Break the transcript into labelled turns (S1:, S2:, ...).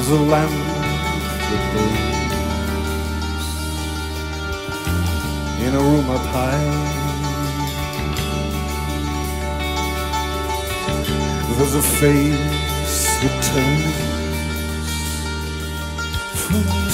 S1: There's a lamp that burns in a room up high. There's a face that turns